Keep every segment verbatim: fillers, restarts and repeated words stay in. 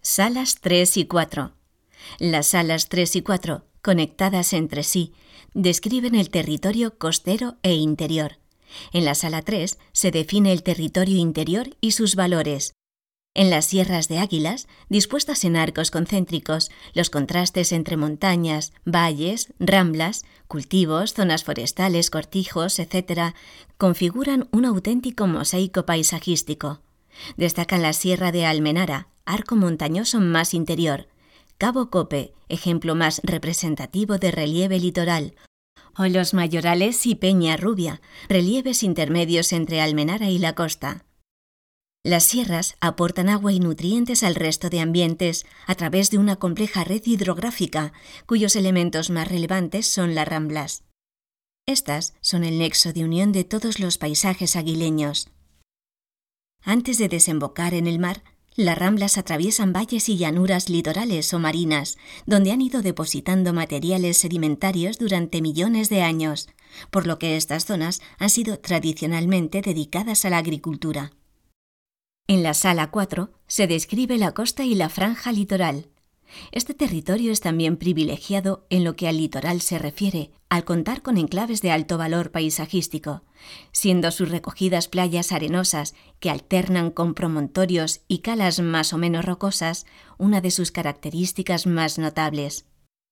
Salas tres y cuatro. Las salas tres y cuatro, conectadas entre sí, describen el territorio costero e interior. En la sala tres se define el territorio interior y sus valores. En las sierras de Águilas, dispuestas en arcos concéntricos, los contrastes entre montañas, valles, ramblas, cultivos, zonas forestales, cortijos, etcétera, configuran un auténtico mosaico paisajístico. Destacan la Sierra de Almenara, arco montañoso más interior, Cabo Cope, ejemplo más representativo de relieve litoral, o los Mayorales y Peña Rubia, relieves intermedios entre Almenara y la costa. Las sierras aportan agua y nutrientes al resto de ambientes a través de una compleja red hidrográfica, cuyos elementos más relevantes son las ramblas. Estas son el nexo de unión de todos los paisajes aguileños. Antes de desembocar en el mar, las ramblas atraviesan valles y llanuras litorales o marinas, donde han ido depositando materiales sedimentarios durante millones de años, por lo que estas zonas han sido tradicionalmente dedicadas a la agricultura. En la sala cuatro se describe la costa y la franja litoral. Este territorio es también privilegiado en lo que al litoral se refiere, al contar con enclaves de alto valor paisajístico, siendo sus recogidas playas arenosas, que alternan con promontorios y calas más o menos rocosas, una de sus características más notables.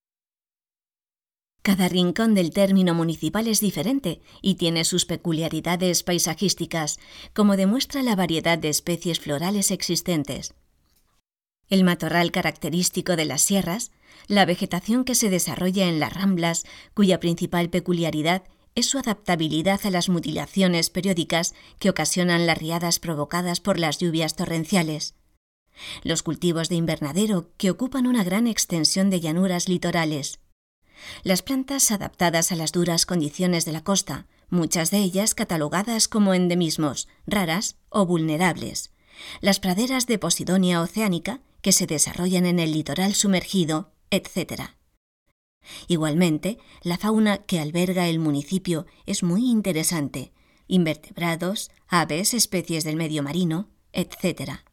Cada rincón del término municipal es diferente y tiene sus peculiaridades paisajísticas, como demuestra la variedad de especies florales existentes. El matorral característico de las sierras, la vegetación que se desarrolla en las ramblas, cuya principal peculiaridad es su adaptabilidad a las mutilaciones periódicas que ocasionan las riadas provocadas por las lluvias torrenciales. Los cultivos de invernadero, que ocupan una gran extensión de llanuras litorales. Las plantas adaptadas a las duras condiciones de la costa, muchas de ellas catalogadas como endemismos, raras o vulnerables. Las praderas de Posidonia oceánica, que se desarrollan en el litoral sumergido, etcétera. Igualmente, la fauna que alberga el municipio es muy interesante: invertebrados, aves, especies del medio marino, etcétera.